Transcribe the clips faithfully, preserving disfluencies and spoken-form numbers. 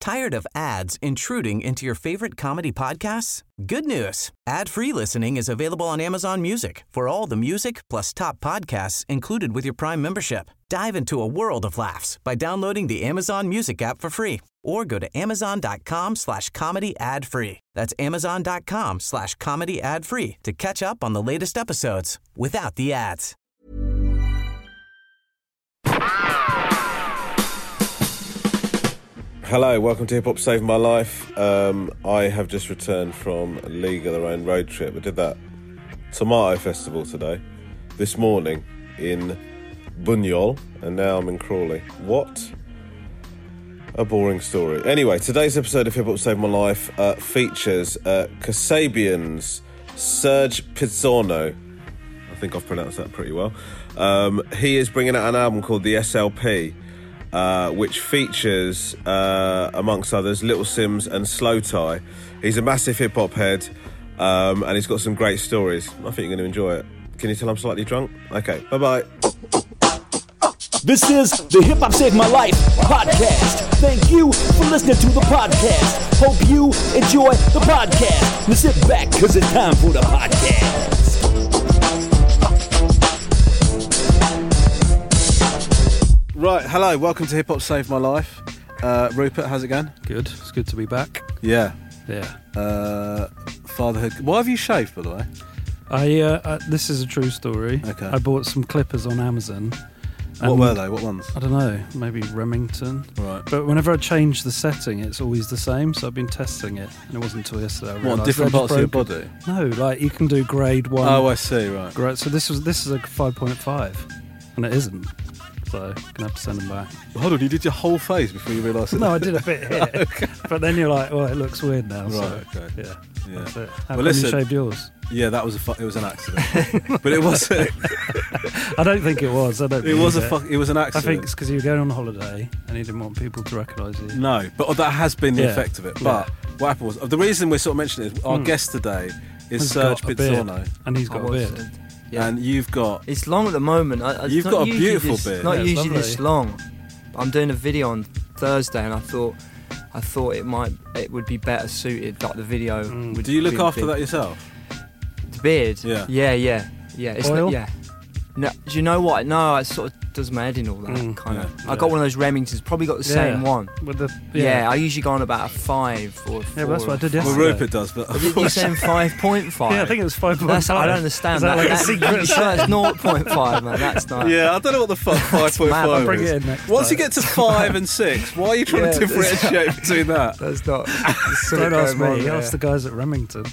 Tired of ads intruding into your favorite comedy podcasts? Good news. Ad-free listening is available on Amazon Music for all the music plus top podcasts included with your Prime membership. Dive into a world of laughs by downloading the Amazon Music app for free or go to amazon.com slash comedy ad free. That's amazon.com slash comedy ad free to catch up on the latest episodes without the ads. Hello, welcome to Hip Hop Saved My Life. Um, I have just returned from a League of Their Own road trip. I did that Tomato Festival today, this morning in Bunyol, and now I'm in Crawley. What a boring story. Anyway, today's episode of Hip Hop Saved My Life uh, features uh, Kasabian's Serge Pizzorno. I think I've pronounced that pretty well. Um, he is bringing out an album called The S L P, Uh, which features, uh, amongst others, Little Simz and Slow Tie. He's a massive hip-hop head, um, and he's got some great stories. I think you're going to enjoy it. Can you tell I'm slightly drunk? Okay, bye-bye. This is the Hip Hop Saved My Life podcast. Thank you for listening to the podcast. Hope you enjoy the podcast. Now sit back, because it's time for the podcast. Right, hello, welcome to Hip Hop Saved My Life. Uh, Rupert, how's it going? Good, it's good to be back. Yeah. Yeah. Uh, fatherhood. Why have you shaved, by the way? I, uh, I This is a true story. Okay. I bought some clippers on Amazon. What were they? What ones? I don't know, maybe Remington. Right. But whenever I change the setting, it's always the same, so I've been testing it, and it wasn't until yesterday I What, realised on different they're parts of your broken. body? No, like you can do grade one. Oh, I see, right. Great. So this was this is a five point five, and it isn't. So I'm going to have to send them back. Hold on, you did your whole face before you realised it? No, I did a bit here. Okay. But then you're like, well, it looks weird now. Right, so, okay. Yeah, Yeah. that's it. How Well, come listen, you shaved yours? Yeah, that was a fu- it was an accident. But it was a, I don't think it was. I don't it was a it. fuck, it was an I accident. think it's because you were going on holiday and you didn't want people to recognise you. No, but that has been the Yeah. effect of it. Yeah. But what happened was, the reason we're sort of mentioning it is our Mm. guest today is He's Serge got a beard, Pizzorno. and he's got I a was, beard. uh, Yeah. And you've got... It's long at the moment. I, I, You've it's got not a usually beautiful this, beard. Not Yeah, it's usually this lovely. long. I'm doing a video on Thursday, and I thought, I thought it might, it would be better suited. Like the video. Mm. Would Do you look be after big. that yourself? The beard. Yeah. Yeah, yeah, yeah. It's Oil? Not, yeah. No, do you know what? No, it sort of does my head in all that Mm, kind of. yeah, I got one of those Remingtons. Probably got the same Yeah. one. With the Yeah. yeah, I usually go on about a five or a four. Yeah, but that's what I did or a yesterday. five. Well, Rupert does, but... Did you saying five point five? yeah. I think it was five point five. That's, I don't understand Is that. Like a that secret? You sure it's zero point five, man. That's not. Yeah, I don't know what the fuck five point mad. five I'll bring is. it in next Once time. you get to five and six, why are you trying Yeah, to differentiate between that? That's not. Don't ask me. Yeah. Ask the guys at Remington.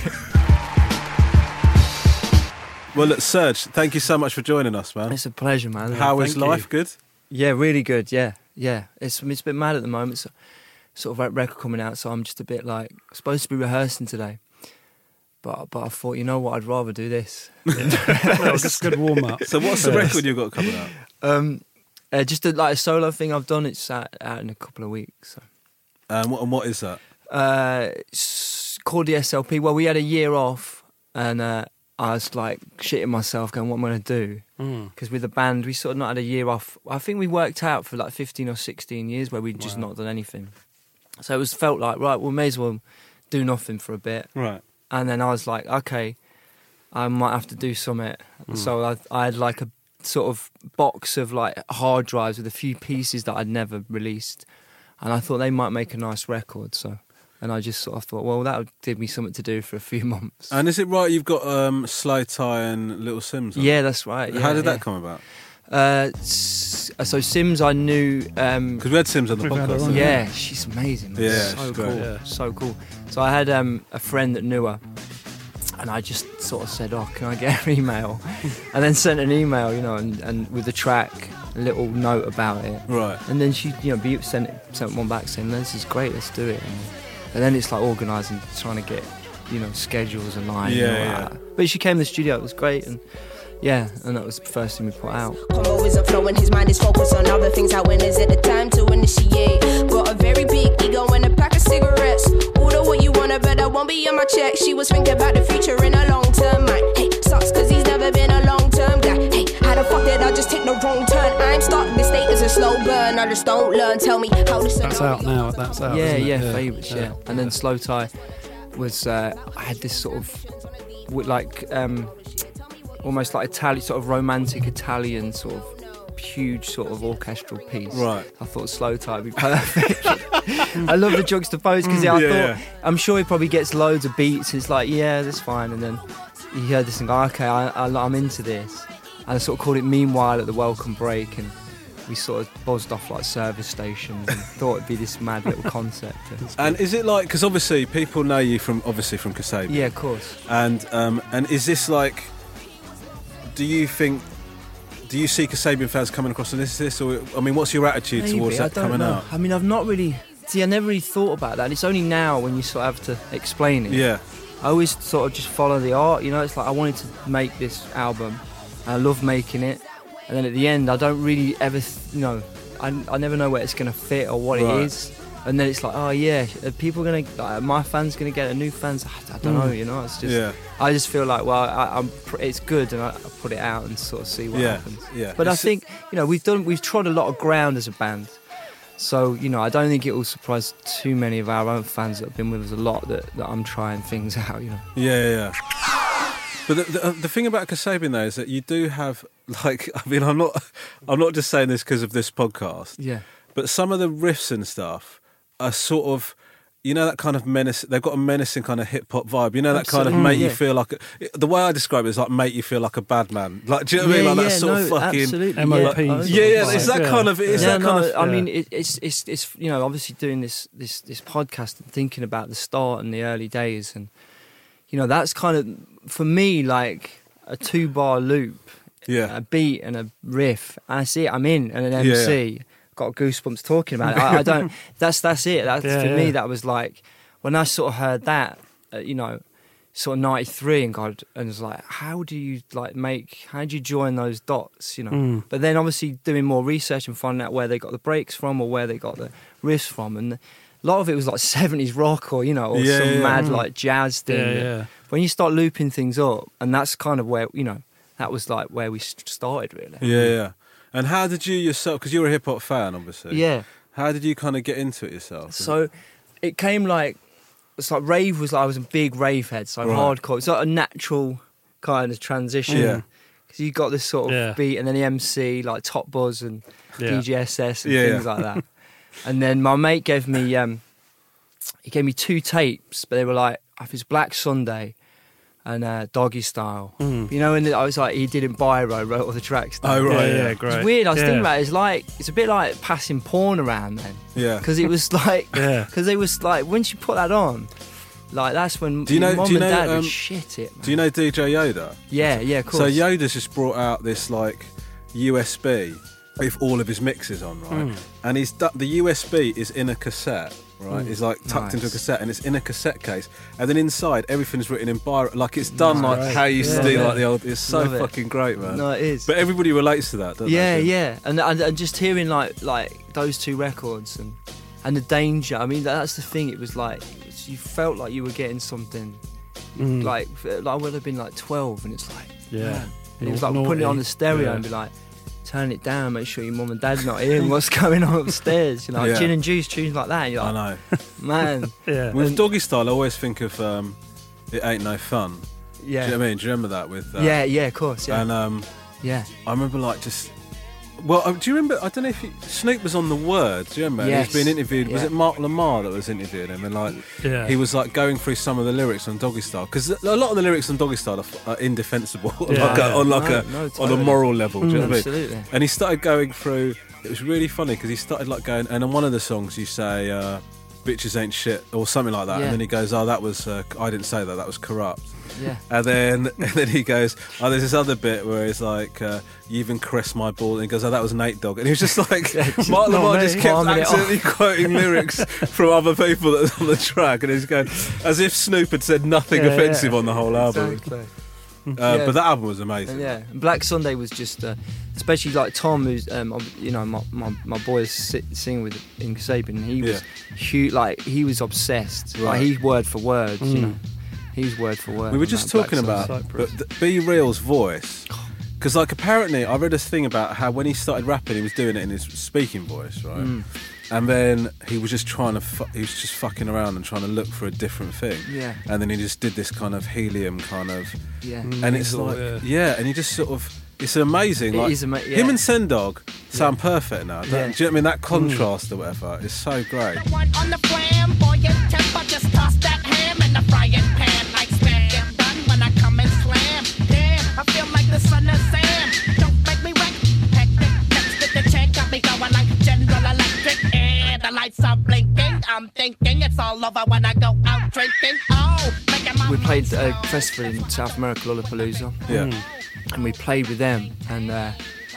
Well, look, Serge, thank you so much for joining us, man. It's a pleasure, man. How is thank you. life? Good? Yeah, really good. Yeah, yeah. It's it's a bit mad at the moment. So, sort of like record coming out, so I'm just a bit like supposed to be rehearsing today, but but I thought, you know what, I'd rather do this. Well, it's a good warm up. So what's the record you've got coming out? Um, uh, just a, like a solo thing I've done. It's out, out in a couple of weeks. So. Um, what, and what is that? Uh, it's called the S L P. Well, we had a year off, and uh, I was like shitting myself, going, "What am I going to do?" Mm. Because with the band, we sort of not had a year off. I think we worked out for like fifteen or sixteen years where we'd just Wow. not done anything. So it was felt like, right, we may as well do nothing for a bit. Right. And then I was like, okay, I might have to do something. Mm. So I, I had like a sort of box of like hard drives with a few pieces that I'd never released. And I thought they might make a nice record. So, and I just sort of thought, well, that would give me something to do for a few months. And is it right you've got um, Slow Tie and Little Simz on? Yeah, that's right. How yeah, did yeah. that come about? Uh, s- so Simz, I knew. Um, Because we had Simz on the We've had her podcast. on, haven't we? yeah, she's amazing. Man. Yeah, so she's cool. great. Yeah. So cool. So I had um, a friend that knew her, and I just sort of said, "Oh, can I get her email?" and then sent an email, you know, and, and with the track, a little note about it. Right. And then she, you know, be- sent it, sent one back saying, "This is great, let's do it." And, and then it's like organising, trying to get, you know, schedules aligned. Yeah, and all yeah. that. But she came to the studio, it was great, and yeah, and that was the first thing we put out. Combo isn't flowing, his mind is focused on other things. How when is it the time to initiate? Got a very big ego and a pack of cigarettes. Order what you want, but I won't be on my check. She was thinking about the future in a long term mind. Hey, sucks cause he's never been a long term guy. Hey, how the fuck did I just take the wrong turn? I'm stuck, this state is a slow burn. I just don't learn. Tell me how this. That's out now. That's out. Yeah, isn't it? yeah, favourites, yeah. And then Slow Tie was, uh, I had this sort of, with like, um, almost like Italian, sort of romantic Italian sort of huge sort of orchestral piece. Right. I thought Slow Tie would be perfect. I love the juxtaposed because I Yeah, thought, yeah. I'm sure he probably gets loads of beats. It's like, yeah, that's fine. And then you heard this and go, okay, I, I, I'm into this. And I sort of called it Meanwhile at the Welcome Break, and we sort of buzzed off like service stations and thought it'd be this mad little concept. And is it like, because obviously people know you from obviously from Kasabian. Yeah, of course. And um, and is this like, do you think, do you see Kasabian fans coming across and this this, or I mean, what's your attitude Maybe, towards I that don't coming know. out? I mean, I've not really. See, I never really thought about that. It's only now when you sort of have to explain it. Yeah. I always sort of just follow the art, you know. It's like I wanted to make this album, and I love making it, and then at the end, I don't really ever, th- you know, I, I never know where it's gonna fit or what Right. it is, and then it's like, oh yeah, are people gonna, like, my fans gonna get a new fans? I, I don't know, you know. It's just, Yeah. I just feel like, well, I, I'm, pr- it's good, and I, I put it out and sort of see what Yeah, happens. yeah. But I It's- think, you know, we've done, we've trod a lot of ground as a band. So, you know, I don't think it will surprise too many of our own fans that have been with us a lot that, that I'm trying things out, you know. Yeah, yeah, yeah. But the, the, the thing about Kasabian though is that you do have, like, I mean, I'm not, I'm not just saying this because of this podcast. Yeah. But some of the riffs and stuff are sort of, you know, that kind of menace. They've got a menacing kind of hip hop vibe. You know, that kind of Absolutely. make you Yeah. feel like. A, the way I describe it is like make you feel like a bad man. Like, do you know what I mean? Like that sort no, of fucking. absolutely, M O P yeah. sort Yeah, yeah. of It's that vibe. kind of. It's yeah, that no, kind of. I yeah. mean, it, it's it's it's you know, obviously doing this this this podcast and thinking about the start and the early days, and you know, that's kind of for me like a two bar loop, Yeah. a beat and a riff, and I see it, I'm in, and an Yeah, M C. Got goosebumps talking about it. I, I don't. That's that's it. That's Yeah, for yeah. me. That was like when I sort of heard that, uh, you know, sort of ninety-three, and God, and was like, how do you like make? How do you join those dots? You know. Mm. But then obviously doing more research and finding out where they got the breaks from or where they got the riffs from, and a lot of it was like seventies rock or you know, or Yeah, some yeah. mad Mm. like jazz thing. Yeah, that- yeah. When you start looping things up, and that's kind of where you know that was like where we st- started really. Yeah, yeah. And how did you yourself? Because you're a hip hop fan, obviously. Yeah. How did you kind of get into it yourself? So it came like it's like rave was like I was a big rave head, so Right. hardcore. It's like a natural kind of transition. Yeah. Because you got this sort of Yeah. beat, and then the M C like Top Buzz and Yeah. D J S S and Yeah, things yeah. like that. And then my mate gave me um, he gave me two tapes, but they were like I think it was Black Sunday and uh, Doggy Style. Mm. You know, and I was like he did in Biro, wrote all the tracks. down. Oh, right. yeah, yeah. yeah, great. It's weird. I was yeah. thinking about it. It's like it's a bit like passing porn around then. Yeah. Because it was like, Yeah. because it was like, once you put that on, like that's when Do you know- mum do you and know, dad um, would shit it. Man. Do you know D J Yoda? Yeah, yeah, of course. So Yoda's just brought out this like U S B with all of his mixes on, right? Mm. And he's du- the U S B is in a cassette, right? It's like tucked Nice. into a cassette, and it's in a cassette case. And then inside, everything's written in Biro, like it's done like Nice. how you used to Yeah. do like the old. It's so Love it. fucking great, man. No, it is. But everybody relates to that, doesn't yeah, they? yeah, and, and and just hearing like like those two records and and the danger. I mean, that's the thing. It was like you felt like you were getting something. Mm. Like, like I would have been like twelve, and it's like Yeah. man. And it was like putting it Naughty. on the stereo Yeah. and be like, turn it down, make sure your mum and dad's not hearing what's going on upstairs. You know, like Yeah. gin and juice tunes like that. And you're I like, know. man, Yeah. With Doggy Style, I always think of um, It Ain't No Fun. yeah, Do you know what I mean? Do you remember that with? Uh, yeah, yeah, of course, yeah, And um, yeah. I remember like just. Well, uh, do you remember? I don't know if you, Snoop was on The Word. Do you remember? And Yes. He was being interviewed. Was Yeah. it Mark Lamar that was interviewing him? And like, Yeah. he was like going through some of the lyrics on Doggy Style because a lot of the lyrics on Doggy Style are, f- are indefensible on Yeah. like, a, on, like No, a, no, on a totally. moral level. Do you know what I mean? Absolutely. And he started going through. It was really funny because he started like going, and on one of the songs you say, uh, "Bitches ain't shit" or something like that, Yeah. and then he goes, "Oh, that was uh, I didn't say that. That was corrupt." Yeah. And then and then he goes, "Oh, there's this other bit where he's like, uh, you even caressed my ball," and he goes, "Oh, that was Nate Dogg," and he was just like, Mark not Lamar me. just kept Palming it accidentally quoting lyrics from other people that was on the track, and he's going as if Snoop had said nothing Yeah, offensive yeah. on the whole album. Exactly. Uh, Yeah. But that album was amazing. And yeah, and Black Sunday was just, uh, especially like Tom, who's um, ob- you know my my, my boy's si- singing with in Kasabian. He was huge, like he was obsessed. Right. Like he word for word, you Mm. know. He was word for word. We were on just that Black talking about, Sunday. Cyprus. but th- Be Real's voice Because, like, apparently, I read this thing about how when he started rapping, he was doing it in his speaking voice, right? Mm. And then he was just trying to, fu- he was just fucking around and trying to look for a different thing. Yeah. And then he just did this kind of helium kind of, Yeah. and it's Nasal, like, yeah. yeah, and he just sort of, it's amazing. It like, is ama- yeah. Him and Sendog sound perfect now. That, Yeah. Do you know what I mean? That contrast or whatever is so great. One on the flamboyant temper, just toss that ham in the frying pan. Like smack it done when I come and slam. Damn, I feel like the son of Sam. Don't make me wreck. Hectic, next with the check, got me going like General Electric. And the lights are blinking. I'm thinking it's all over when I go out drinking. Oh, making my We played a festival in South America, Lollapalooza. Yeah. And we played with them, and uh,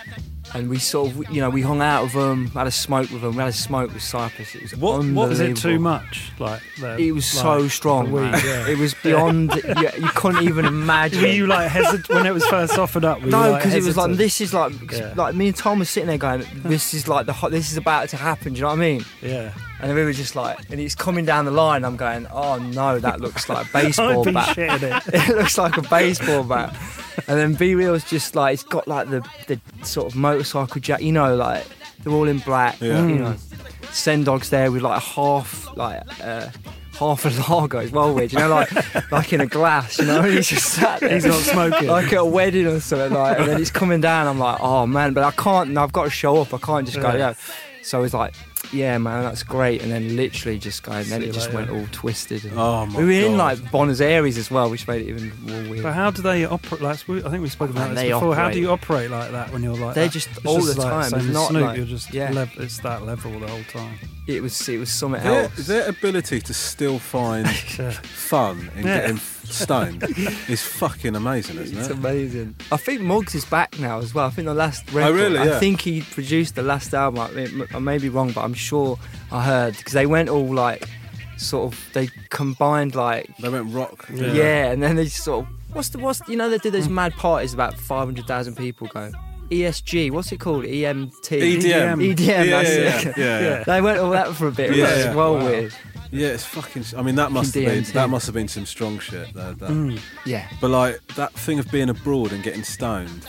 and we sort of, you know, we hung out with them, had a smoke with them, we had a smoke with Cypress. It was What- what unbelievable. Was it too much? Like the, It was like, so strong, the weed, man. yeah. It was beyond. you, you couldn't even imagine. Were you like hesitant when it was first offered up? Were you, No, like, because it was like hesitant? this is like Yeah. like me and Tom was sitting there going, this is like the hot, this is about to happen. Do you know what I mean? Yeah. And we were just like, and it's coming down the line. I'm going, oh no, that looks like a baseball I'd be bat. shitting it. It looks like a baseball bat. And then B Real's just like, it's got like the the sort of motorcycle jack, you know, like they're all in black. Yeah. You know, Sendog's there with like half like uh, half a lager. It's well weird, you know, like like in a glass. You know, and he's just sat there. He's not smoking. Like at a wedding or something, like, and then it's coming down. I'm like, oh man, but I can't. No, I've got to show up. I can't just go, Yeah. yeah. So he's like, yeah, man, that's great. And then literally just go, and then See it you just later. went all twisted. And Oh my we were in God. like Buenos Aires as well, which made it even more weird. But how do they operate? Like, I think we spoke about Man, this they before. How operate- do you operate like that when you're like They're that? just It's all just the like time. Same It's as not Snoop. like- You're just yeah. lev- it's that level the whole time. It was it was something Their, else. their ability to still find Yeah. fun in Yeah. getting stoned is fucking amazing, isn't It's it? amazing. I think Muggs is back now as well. I think the last record. really? Yeah. I think he produced the last album. I, mean, I may be wrong, but I'm sure I heard because they went all like, sort of, they combined like, They went rock. yeah, and then they just sort of, what's the what's you know they do those mad parties about five hundred thousand people go. E S G, what's it called? E M T. E D M. E D M. Yeah, That's yeah, it. yeah, yeah, yeah. They went all that for a bit. It Yeah, was yeah. well Wow. weird. Yeah, it's fucking. I mean, that must have D M been T. that must have been some strong shit. That, that. Mm. Yeah. But like that thing of being abroad and getting stoned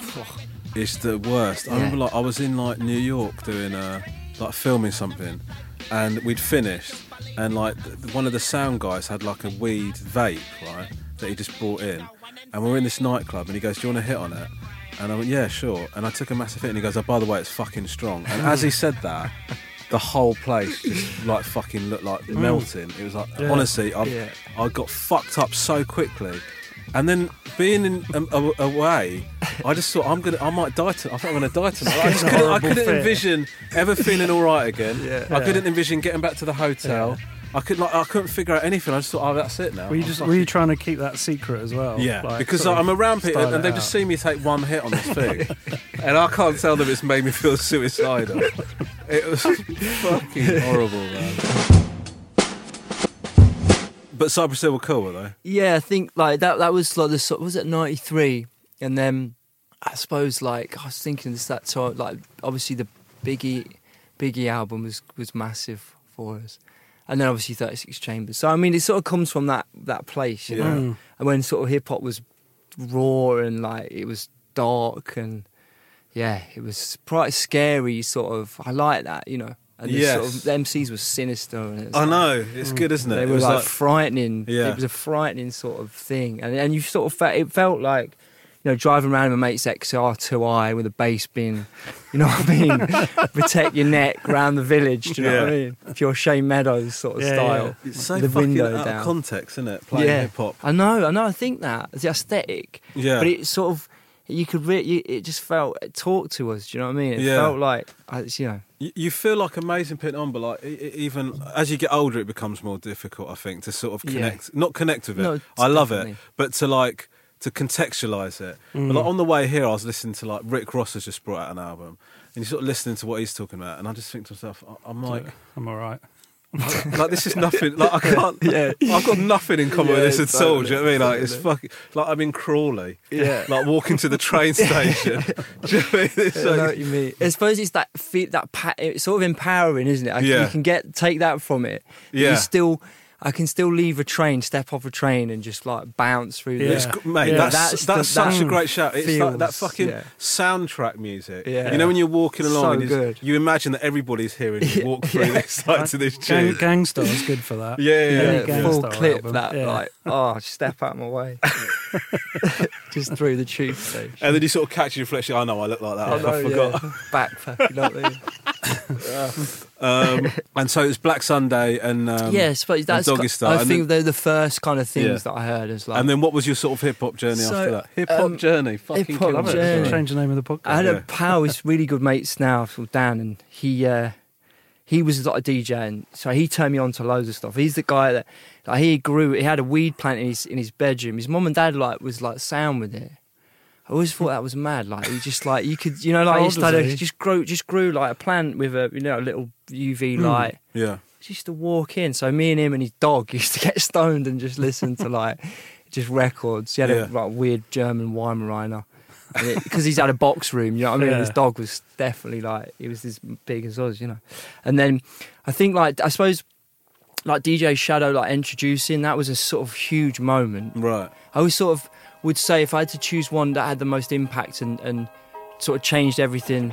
is the worst. I Yeah. remember like I was in like New York doing uh like filming something, and we'd finished, and like th- one of the sound guys had like a weed vape, right, that he just brought in, and we were in this nightclub, and he goes, "Do you want to hit on it?" And I went, "Yeah, sure." And I took a massive hit, and he goes, "Oh, by the way, it's fucking strong." And as he said that, the whole place just like fucking looked like melting. It was like, Yeah. honestly, I Yeah. I got fucked up so quickly. And then being in, um, a- away, I just thought I'm gonna, I might die tonight. I think I'm gonna die tonight. I, just couldn't, I Horrible couldn't fear. envision ever feeling all right again. Yeah. I couldn't envision getting back to the hotel. I could, like, I couldn't figure out anything. I just thought, oh, that's it now. Were you I'm just fucking- were you trying to keep that secret as well? yeah, Like, because sort I'm of around people style and they've it just out? seen me take one hit on this thing, and I can't tell them it's made me feel suicidal. It was fucking horrible, man. But Cypress Hill were cool, were they? Yeah, I think like that. That was like the sort. Was it ninety-three? And then I suppose like I was thinking this that time. Like obviously the Biggie, Biggie album was was massive for us, and then obviously thirty-six Chambers. So I mean, it sort of comes from that that place, you Yeah. know. Mm. And when sort of hip hop was raw and like it was dark and yeah, it was quite scary. Sort of, I like that, you know. And the, sort Yes. of, the M Cs was sinister. And it was I like- know, it's good, isn't it? they It were was like, frightening. Yeah. It was a frightening sort of thing, and and you sort of felt it felt like, you know, driving around with mate's X R two I with a bass bin, you know what I mean? Protect your neck round the village. Do you know what I Yeah. mean? If you're Shane Meadows sort of Yeah, style, yeah. It's so the fucking window out down. of context, isn't it? Playing yeah, hip hop. I know, I know. I think that the aesthetic, Yeah. but it sort of. You could re- you, it just felt it talked to us. Do you know what I mean? It Yeah. felt like uh, it's, you know. You, you feel like amazing putting on, but like e- e- even as you get older, it becomes more difficult. I think to sort of Yeah. connect, not connect with it. No, I love definitely. it, but to like to contextualize it. Mm. But like on the way here, I was listening to like Rick Ross has just brought out an album, and you're sort of listening to what he's talking about, and I just think to myself, I- I'm like, I'm all right. like this is nothing. Like I can't. Yeah. I've got nothing in common Yeah, with this at all. Do you know what I mean? Like it's totally. fucking. Like I'm in Crawley. Yeah. Like walking to the train station. Do you know what I mean? It's I know like- what you mean. I suppose it's that fe- that pa- it's sort of empowering, isn't it? Like, Yeah. You can get take that from it. but Yeah. You still, I can still leave a train, step off a train, and just like bounce through. Yeah. The, It's, g- mate, Yeah. that's That's that's, the- such that a great shout. It's like that feels- fucking yeah. soundtrack music. Yeah. You know when you're walking along So and you, good. you imagine that everybody's hearing you walk through Yeah. this like to this Gang, tune. Gangstar is good for that. Yeah, yeah, Any yeah. Gang full Starr clip album. that Yeah. like oh step out of my way, just through the tube station. And then you sort of catch your reflection. I know I look like that. I I, know, forgot. yeah. Backpack, you know what I mean? Um, and so it's Black Sunday and um, Yes, but that's. Doggy ki- Style, I and think then- they're the first kind of things Yeah. that I heard as like. And then what was your sort of hip hop journey So, after that? Hip hop um, journey, fucking hip-hop killed it. journey. Change the name of the podcast. I had Yeah. a pal, he's really good mates now, called Dan, and he uh, he was like a D J, and so he turned me on to loads of stuff. He's the guy that like he grew. He had a weed plant in his in his bedroom. His mum and dad like was like sound with it. I always thought that was mad. Like he just like you could, you know, like How he old just, had was a, he? just grew just grew like a plant with a you know a little U V Hmm. light. Yeah. He used to walk in. So me and him and his dog used to get stoned and just listen to like just records. He had Yeah. a like weird German Weimaraner because he's had a box room. You know what I mean? Yeah. His dog was definitely like he was as big as us, you know. And then I think like I suppose like D J Shadow like introducing that was a sort of huge moment. Right. I always sort of would say if I had to choose one that had the most impact and, and sort of changed everything,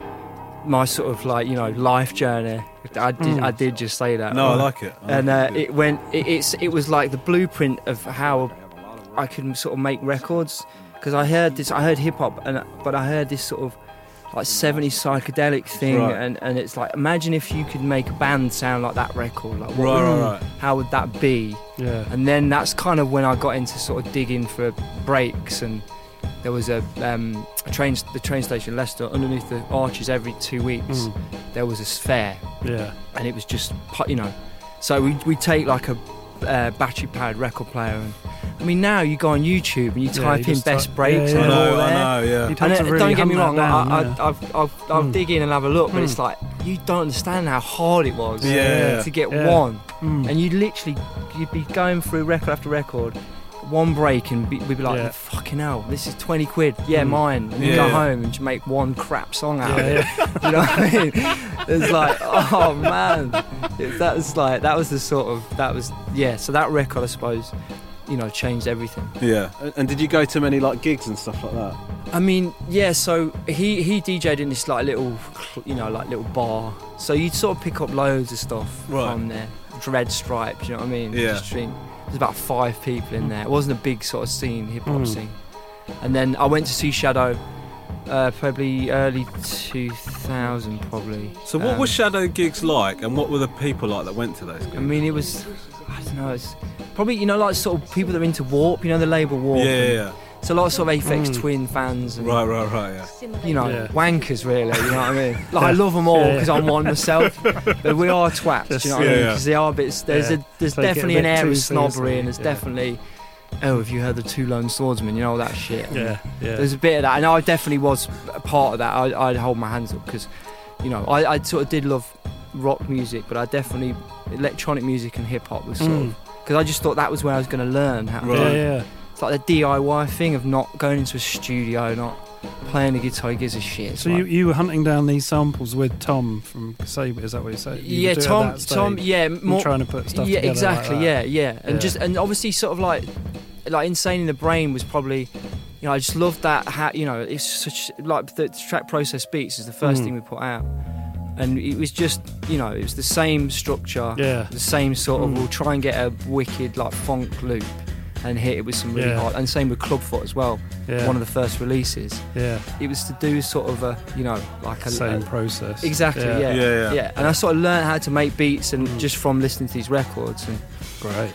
my sort of like you know life journey. I did I did just say that. No, I like it. I And uh, like it went. It, it's it was like the blueprint of how I can sort of make records because I heard this. I heard hip hop, and but I heard this sort of like seventies psychedelic thing, Right. and, and it's like imagine if you could make a band sound like that record. Like what Right, would- right, right. How would that be? Yeah. And then that's kind of when I got into sort of digging for breaks, and there was a, um, a train, the train station Leicester, underneath the arches every two weeks. Mm. There was this fair, Yeah. and it was just pu- you know. So we we take like a uh, battery powered record player, and I mean now you go on YouTube and you Yeah, type you in just best type- breaks, yeah, and yeah. they're I all know, I there. know, yeah. You'd And have uh, to really don't get me hunt wrong, that down, I, yeah. I, I'll, I'll, I'll Mm. dig in and have a look, but Mm. it's like you don't understand how hard it was Yeah. to get Yeah. one. Mm. And you'd literally, you'd be going through record after record, one break, and be, we'd be like, Yeah. fucking hell, this is twenty quid, yeah, Mm. mine. And you Yeah, go yeah. home and just make one crap song out of Yeah, it. You know what I mean? It's like, oh man. It, that was like, that was the sort of, that was, yeah, so that record, I suppose, you know, changed everything. Yeah. And, and did you go to many like gigs and stuff like that? I mean, yeah. So he he DJ'd in this like little, you know, like little bar. So you'd sort of pick up loads of stuff Right. from there. Dread Stripes, you know what I mean? Yeah. Just drink. There's about five people in there. It wasn't a big sort of scene, hip hop Mm. scene. And then I went to see Shadow, uh, probably early two thousand, probably. So what Um, were Shadow gigs like, and what were the people like that went to those gigs? I mean, it was, I don't know. It's probably you know like sort of people that are into Warp. You know the label Warp. yeah, yeah, and- yeah. So a lot of sort of Aphex Mm. Twin fans. And, Right, right, right. Yeah. you know, Yeah. wankers really, you know what I mean? Like I love them all Yeah, yeah. because I'm one myself, but we are twats, Just- you know what yeah, I mean? yeah. Because they are bits, there's, Yeah. a, there's Take it a definitely bit an air too of snobbery seriously, and there's yeah. definitely, oh, have you heard the Two Lone Swordsmen, you know, all that shit. Yeah. Yeah. There's a bit of that, and I definitely was a part of that. I, I'd hold my hands up because, you know, I, I sort of did love rock music, but I definitely, electronic music and hip hop was sort Mm. of, because I just thought that was where I was going to learn how to Right. do Yeah. it. Yeah. It's like the D I Y thing of not going into a studio, not playing the guitar, he gives a shit. It's So like- you, you were hunting down these samples with Tom from Kasabian, is that what you say? You yeah, were doing Tom, that stage Tom, yeah, and more, trying to put stuff yeah, together exactly, like yeah, that. yeah, and Yeah. just and obviously sort of like, like Insane in the Brain was probably, you know, I just loved that. How you know, it's such like the track Process Beats is the first Mm. thing we put out, and it was just, you know, it was the same structure, Yeah. the same sort of. Mm. We'll try and get a wicked like funk loop, and hit it with some really Yeah. hard. And same with Clubfoot as well. Yeah. One of the first releases. Yeah. It was to do sort of a, you know, like a Same a- process. Exactly, yeah. Yeah, yeah. yeah. And I sort of learned how to make beats and Mm. just from listening to these records. And Great.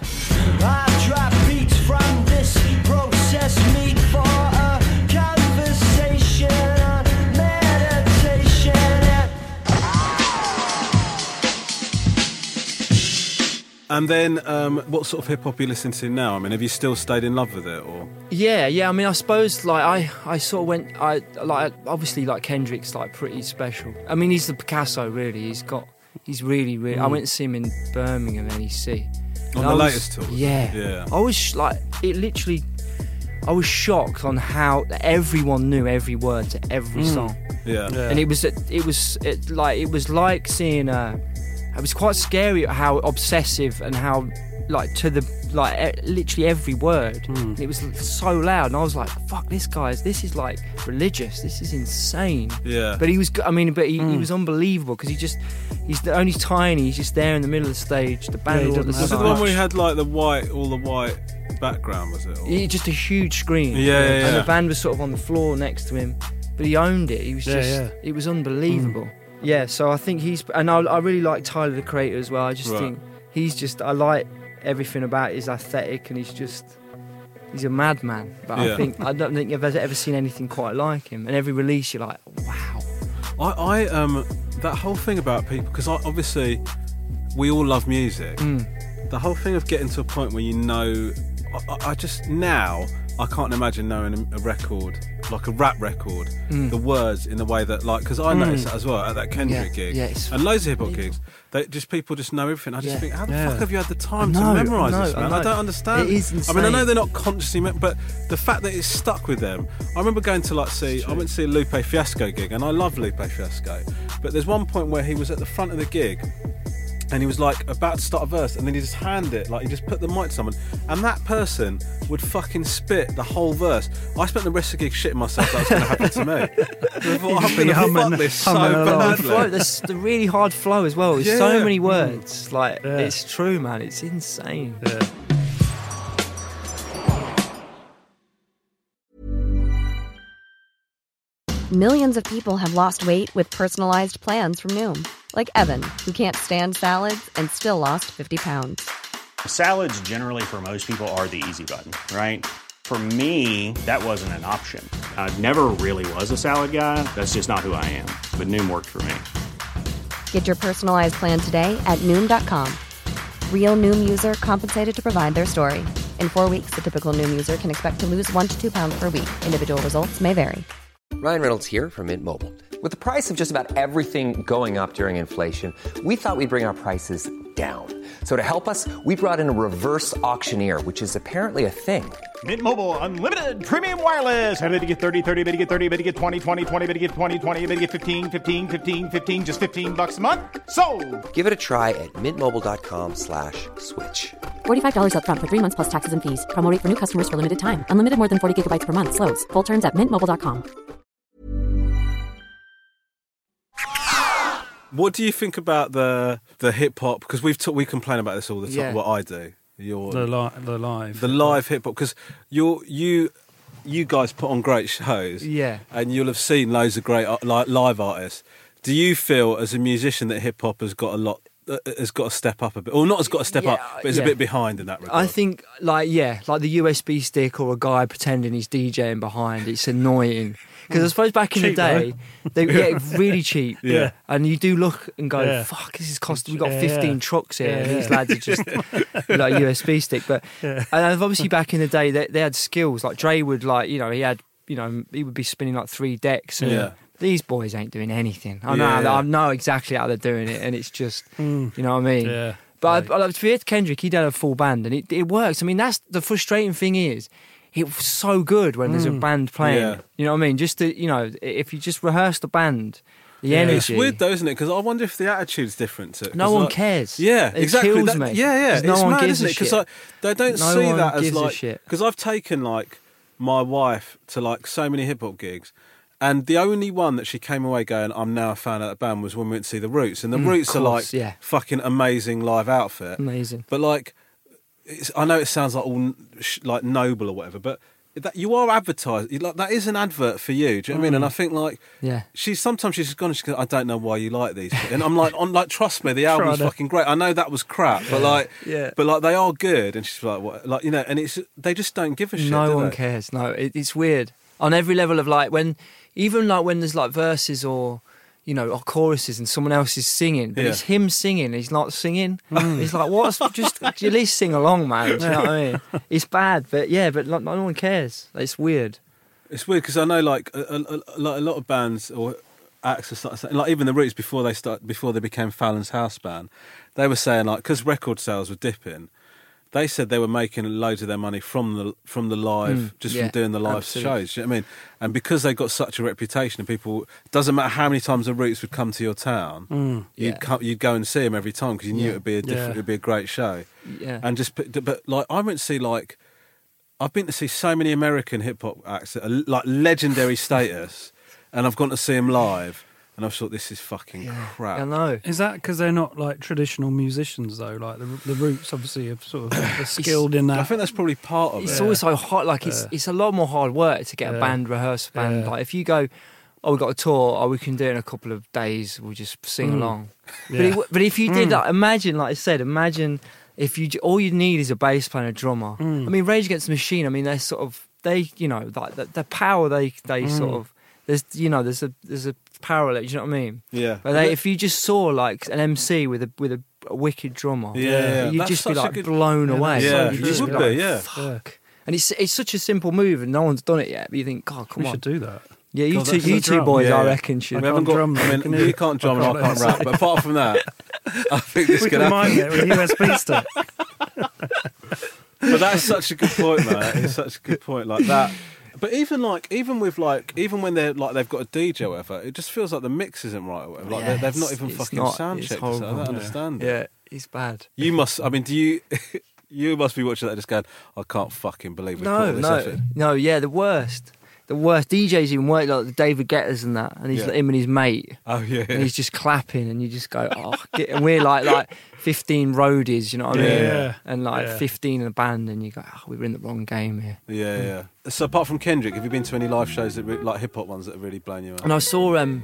I drop beats from this process, meet for a conversation, a meditation. And then, um, what sort of hip hop are you listening to now? I mean, have you still stayed in love with it, or? yeah, yeah. I mean, I suppose like I, I sort of went. I like obviously like Kendrick's like pretty special. I mean, he's the Picasso really. He's got. He's really, really. I Mm. went to see him in Birmingham, N E C. On And the I was- latest tour? Yeah. Yeah. I was sh- like, it literally. I was shocked on how everyone knew every word to every Mm. song. Yeah. Yeah. And it was it was it, like it was like seeing uh it was quite scary how obsessive and how like to the like e- literally every word. Mm. And it was so loud, and I was like, "Fuck, this guy's this is like religious. This is insane." Yeah. But he was, I mean, but he, Mm. he was unbelievable because he just he's the only tiny. He's just there in the middle of the stage. The band Yeah, he all at the doesn't Was it have the one side. where he had like the white, all the white background? Was it? Or? He- just a huge screen. Yeah, yeah, And yeah. the band was sort of on the floor next to him, but he owned it. He was Yeah, just, yeah. it was unbelievable. Yeah, so I think he's, and I, I really like Tyler the Creator as well. I just Right. think he's just, I like everything about it. He's aesthetic, and he's just, he's a madman. But Yeah. I think I don't think I've ever seen anything quite like him. And every release, you're like, wow. I, I um, that whole thing about people, because obviously we all love music. Mm. The whole thing of getting to a point where you know, I, I- I just now I can't imagine knowing a, a record like a rap record, Mm. the words in the way that like because I Mm. noticed that as well at that Kendrick Yeah, gig yeah, it's and loads of hip hop gigs. They just people just know everything. I just Yeah. think, how the Yeah. fuck have you had the time I know, to memorise I know, this, man? I I, know. don't understand. It is I mean, I know insane. they're not consciously, meant, but the fact that it's stuck with them. I remember going to like see. I went to see a Lupe Fiasco gig, and I love Lupe Fiasco. But there's one point where he was at the front of the gig. And he was like about to start a verse, and then he just handed it, like he just put the mic to someone, and that person would fucking spit the whole verse. I spent the rest of the gig shitting myself that was going to happen to me. I thought, I'm going to humming- fuck this so humming along. The flow, badly. the, the really hard flow as well. There's Yeah. so many words. Like, Yeah. it's true, man. It's insane. Yeah. Millions of people have lost weight with personalized plans from Noom, like Evan, who can't stand salads and still lost fifty pounds. Salads generally for most people are the easy button, right? For me, that wasn't an option. I never really was a salad guy. That's just not who I am. But Noom worked for me. Get your personalized plan today at Noom dot com. Real Noom user compensated to provide their story. In four weeks, the typical Noom user can expect to lose one to two pounds per week. Individual results may vary. Ryan Reynolds here from Mint Mobile. With the price of just about everything going up during inflation, we thought we'd bring our prices down. So to help us, we brought in a reverse auctioneer, which is apparently a thing. Mint Mobile Unlimited Premium Wireless. How to get thirty, thirty, bit to get thirty, bit to get twenty, twenty, twenty, bit to get twenty, twenty, bit to get fifteen, fifteen, fifteen, fifteen, just fifteen bucks a month? Sold! Give it a try at mintmobile.com slash switch. forty-five dollars up front for three months plus taxes and fees. Promo rate for new customers for limited time. Unlimited more than forty gigabytes per month. Slows full terms at mint mobile dot com. What do you think about the the hip hop? Because we've t- we complain about this all the time. Yeah. What I do, You're, The, li- the live. the live hip hop, because you you you guys put on great shows, Yeah. and you'll have seen loads of great uh, li- live artists. Do you feel as a musician that hip hop has got a lot, uh, has got to step up a bit, or not has got to step Yeah, up, but is yeah. a bit behind in that regard? I think, like, yeah, like the U S B stick or a guy pretending he's DJing behind, it's annoying. Because I suppose back in Cheap, the day, they yeah, really cheap. Yeah. And you do look and go, Yeah. fuck, this is costing, we've got Yeah, fifteen yeah. trucks here, Yeah, and these yeah. lads are just like a U S B stick. But Yeah. and obviously back in the day, they, they had skills. Like Dre would, like, you know, he had, you know, he would be spinning like three decks. And Yeah. these boys ain't doing anything. I know, Yeah, yeah. I know exactly how they're doing it, and it's just, Mm. you know what I mean? Yeah. But I, I, to be Kendrick, he did a full band, and it, it works. I mean, that's the frustrating thing is, it was so good when there's a Mm. band playing. Yeah. You know what I mean? Just to, you know, if you just rehearse the band, the Yeah. energy. It's weird though, isn't it? Because I wonder if the attitude's different. To, 'cause No one like- cares. Yeah, It exactly. kills That- me. Yeah, yeah. 'Cause no it's one mad, gives isn't a it? Because shit. like, they don't No see one that as gives a like. shit. Because I've taken like my wife to like so many hip hop gigs. And the only one that she came away going, I'm now a fan of that band, was when we went to see the Roots. And the Mm, Roots are course, like yeah. fucking amazing live outfit. Amazing. But like, it's, I know it sounds like all sh- like noble or whatever, but that you are advertised. Like that is an advert for you. Do you know what I mean? And I think like, Yeah. she's sometimes she's gone. And she goes, I don't know why you like these. And I'm like, on like, trust me, the album's Trying to- fucking great. I know that was crap, but like, Yeah. but like they are good. And she's like, what? Like you know, and it's they just don't give a shit. No do one they? cares. No, it, it's weird on every level of like when, even like when there's like verses or, you know, or choruses and someone else is singing, but Yeah. it's him singing. He's not singing. He's like, what's just at least sing along, man. Do you know what I mean? It's bad, but yeah, but like, no one cares. It's weird. It's weird because I know like a, a, a, like, a lot of bands or acts are starting saying, like even the Roots before they start before they became Fallon's house band, they were saying like because record sales were dipping, they said they were making loads of their money from the from the live, Mm, just yeah, from doing the live absolutely. shows. Do you know what I mean? And because they got such a reputation, and people, doesn't matter how many times the Roots would come to your town, Mm. you'd Yeah. come, you'd go and see them every time because you knew Yeah. it'd be a different, Yeah. it'd be a great show. Yeah. And just, but, but like I went to see like, I've been to see so many American hip hop acts that are like legendary status, and I've gone to see them live. And I've thought, this is fucking crap. I know. Is that because they're not like traditional musicians though? Like the the Roots obviously are sort of are skilled in that. I think that's probably part of It's it. always so hard. Like it's Yeah. it's a lot more hard work to get a Yeah. band rehearsal band. Yeah. Like if you go, oh, we've got a tour, oh, we can do it in a couple of days. We'll just sing Mm. along. But, Yeah. it, but if you did Mm. that, imagine, like I said, imagine if you j- all you need is a bass player and a drummer. Mm. I mean, Rage Against the Machine. I mean, they're sort of they, you know, like the, the power they they Mm. sort of there's you know there's a there's a parallel. Do you know what I mean? Yeah. But they, if you just saw like an M C with a with a, a wicked drummer, Yeah, yeah. you'd That's just be such a like good- blown Yeah, away. that's so You'd true. just It would like, be, yeah. fuck. And it's it's such a simple move, and no one's done it yet. But you think, God, come we on, should do that. yeah, you God, two, that's you a two drum. boys, Yeah, I yeah. reckon should. We haven't got. drum, I can mean, you? you can't drum and I I can't can't rap. But apart from that, I think this We could can mine happen. it with a U S B stick. But that's such a good point, man. It's such a good point, like that. But even like, even with like, even when they're like they've got a D J or whatever, it just feels like the mix isn't right or whatever. Like Yeah, they- they've not it's- even it's fucking not- sound it's checked. So I horrible. don't Yeah. understand it. Yeah, it's bad. You must. I mean, do you? You must be watching that, just going, I can't fucking believe we put all No, this no, effort. no. Yeah, the worst. The worst. D Js even work like the David Guetters and that, and he's Yeah. like him and his mate, Oh yeah. and he's just clapping, and you just go, oh, get, and we're like like fifteen roadies, you know what I mean? Yeah. And like Yeah. fifteen in a band, and you go, oh, we were in the wrong game here. Yeah, yeah. So apart from Kendrick, have you been to any live shows that re- like hip hop ones that have really blown you out? And I saw um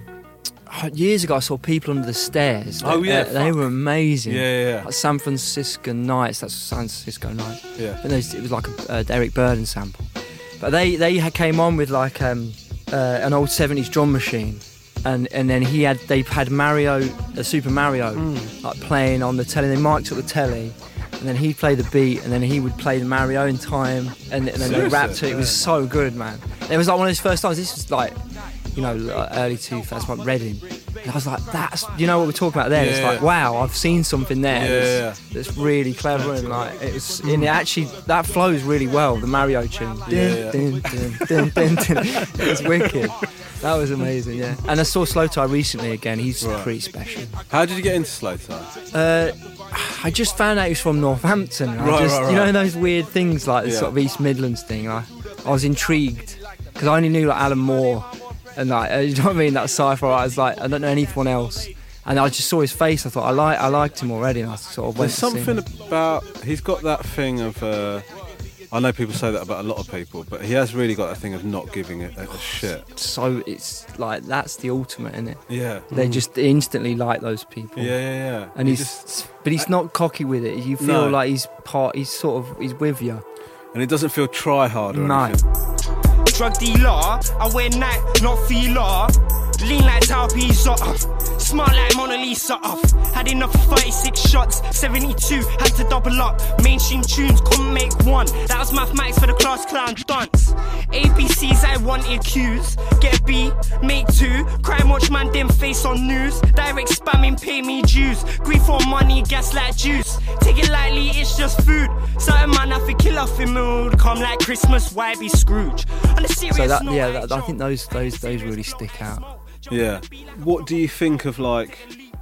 years ago, I saw People Under the Stairs. Oh, yeah, they, they fuck. were amazing. Yeah, yeah, yeah. Like San Francisco Nights. That's San Francisco Nights. Yeah. And it was like a uh, Eric Burden sample. But they they had came on with like um, uh, an old seventies drum machine. And and then he had they had Mario, uh, Super Mario, like playing on the telly. They mic'd up the telly, and then he'd play the beat, and then he would play the Mario in time, and, and then they Seriously? rapped it. It was so good, man. And it was like one of those first times. This was like, you know, like early two thousands, like Reading. And I was like, that's, you know what we're talking about there? It's Yeah. like, wow, I've seen something there Yeah, that's, that's really clever, and like it was, and it actually that flows really well. The Mario tune, Yeah, Dun, dun, dun, dun, dun, dun. It was wicked. That was amazing, yeah. And I saw Slow Tie recently again. He's Right. pretty special. How did you get into Slow Tie? Uh, I just found out he was from Northampton. I Right, just, right, You know right. those weird things like the Yeah. sort of East Midlands thing. I, I was intrigued because I only knew like Alan Moore and like uh, you know what I mean. That cipher. I was like, I don't know anyone else. And I just saw his face. I thought I like I liked him already. And I sort of went. There's to see him. something about he's got that thing of. Uh, I know people say that about a lot of people, but he has really got that thing of not giving a, a shit. So it's like that's the ultimate, isn't it? Yeah. They just instantly like those people. Yeah, yeah, yeah. And He he's, just- but he's not cocky with it. You feel No. like he's part. He's sort of he's with you. and it doesn't feel try hard or No. anything. Drug dealer, I wear night, not feeler. Lean like Tao Pizza, uh. Smart like Mona Lisa, uh. Had enough of thirty-six shots, seventy-two, had to double up. Mainstream tunes, couldn't make one. That was mathematics for the class clown dunce. A B Cs, I wanted Q's. Get a B, make two. Crime watch man, dim face on news. Direct spamming, pay me dues. Grief for money, gas like juice. Take it lightly, it's just food. Certain man, I feel kill off in mood. Come like Christmas, why be Scrooge? On a serious So that note, yeah, that, I think those those those really stick out. Yeah. What do you think of like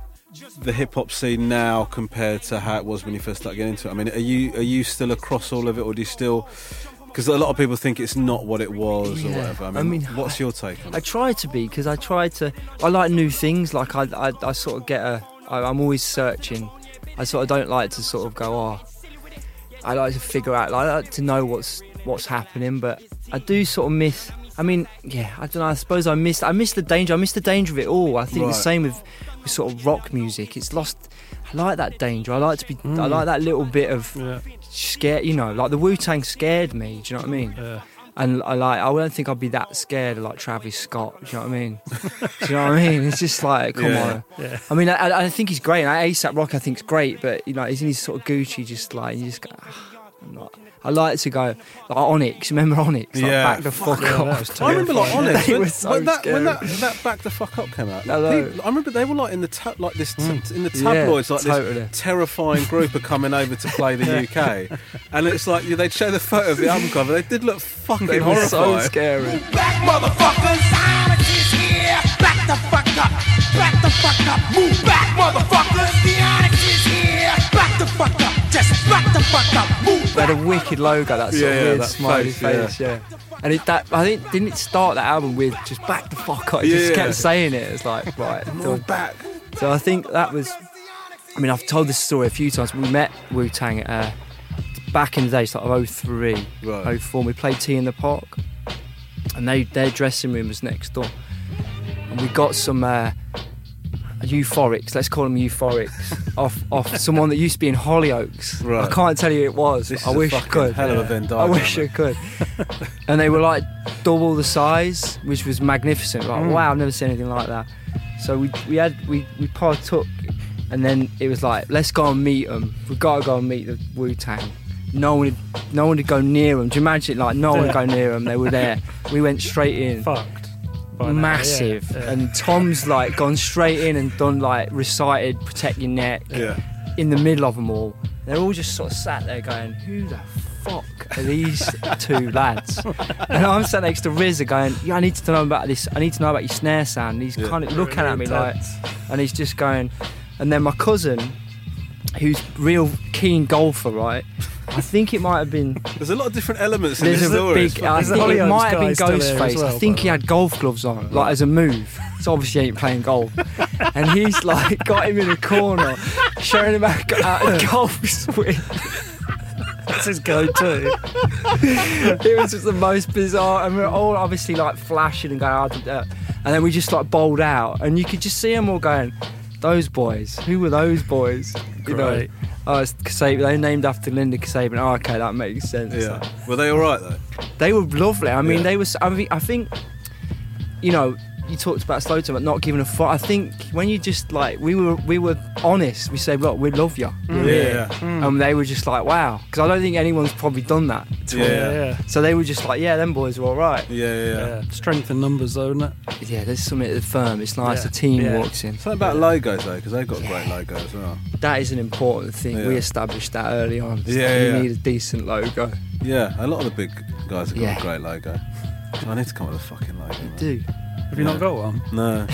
the hip hop scene now compared to how it was when you first started getting into it? I mean, are you are you still across all of it, or do you still? Because a lot of people think it's not what it was or Yeah. whatever. I mean, I mean, what's your take on I it? try to be because I try to. I like new things. Like I, I, I sort of get a. I, I'm always searching. I sort of don't like to sort of go. Oh, I like to figure out. Like, I like to know what's what's happening, but I do sort of miss. I mean, yeah, I don't know. I suppose I missed. I miss the danger. I miss the danger of it all. I think Right. the same with, with sort of rock music. It's lost. I like that danger. I like to be. I Mm. like that little bit of Yeah. scare. You know, like the Wu-Tang scared me. Do you know what I mean? Yeah. And I like. I don't think I'd be that scared of like Travis Scott. Do you know what I mean? Do you know what I mean? It's just like, come Yeah. on. Yeah. I mean, I, I think he's great. And A$AP Rocky, I think, is great. But you know, he's in his sort of Gucci, just like you just go. "Ah." I'm not, I like to go like Onyx. Remember Onyx? Like, Yeah. back the fuck Yeah, up. that was I remember like Onyx. It When, was so when that, scary. when that that back the fuck up came out. I know. people- I remember they were like in the ta- like this t- in the Yeah, tabloids, like totally. this terrifying group are coming over to play the U K, and it's like yeah, they'd show the photo of the album cover. They did look fucking They were horrifying. so scary. Back, motherfuckers, Onyx is here. Back the fuck up, back the fuck up. Move back, motherfuckers, the Onyx is here. Back the fuck up, just back the fuck up. Move They had a wicked logo, that sort Yeah, of yeah, weird that smiley face, face, yeah. And it, that I think didn't it start that album with just back the fuck up? It just Yeah. kept saying it. It's like right, More done. back. So I think that was. I mean, I've told this story a few times. We met Wu Tang uh, back in the day, sort of oh three, Right. oh four. We played Tea in the Park, and they their dressing room was next door, and we got some uh, euphorics. Let's call them euphorics off off someone that used to be in Hollyoaks. Right. I can't tell you who it was. This I is a wish I fucking could. hell of a Venn I diagram, wish I mate. could. And they were like double the size, which was magnificent. Like Mm. wow, I've never seen anything like that. So we we had we we partook, and then it was like let's go and meet them. We've got to go and meet the Wu Tang. No one, would, no one would go near them. Do you imagine? Like no one would go near them. They were there. We went straight in. Fucked. by now, Massive. yeah, yeah. And Tom's like gone straight in and done like recited "Protect Your Neck" Yeah. in the middle of them all. They're all just sort of sat there going, "Who the fuck are these two lads?" And I'm sat next to R Z A going, "Yeah, I need to know about this. I need to know about your snare sound." And he's Yeah. kind of looking Really at me like, intense. and he's just going. And then my cousin, who's real keen golfer, right? I think it might have been. There's a lot of different elements in There's this a story. big. I There's a think it Hollyoaks might have been guy still here as Ghostface. well, I think by he the had golf gloves on, like as a move. So obviously he ain't playing golf. And he's like got him in a corner, showing him how to go out a golf swing. That's his go-to. It was just the most bizarre, and we we're all obviously like flashing and going out, and then we just like bowled out, and you could just see them all going, "Those boys, who were those boys?" You know, Great. oh, it's Kasabian. They named after Linda Kasabian. Oh, okay, that makes sense. Yeah. Were they all right though? They were lovely. I mean, Yeah. they were. I mean, I think, you know, you talked about slow time, but not giving a fuck. I think when you just like we were, we were honest. We said, "Look, we love you." We're Yeah, here." yeah. And they were just like, "Wow," because I don't think anyone's probably done that. to Yeah, them. yeah. Yeah. So they were just like, "Yeah, them boys were all right." Yeah, yeah. yeah. Yeah. Strength in numbers, though, isn't it? Yeah, there's something at the firm. It's nice. Yeah. The team Yeah. walks in. Something about logos though, because they've got a great logo as well. That is an important thing. Yeah. We established that early on. It's Yeah, like you yeah. need a decent logo. Yeah, a lot of the big guys have got Yeah. a great logo. I need to come up with a fucking logo. man. Do Have you Yeah. not got one? No.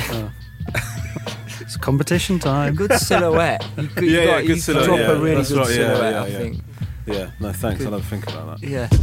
It's competition a time. good silhouette. You could, Yeah, you yeah, got, good you silhouette, Drop yeah, a really that's good right, yeah, silhouette. yeah, I yeah. think. Yeah, no thanks. Good. I'll have a think about that. Yeah.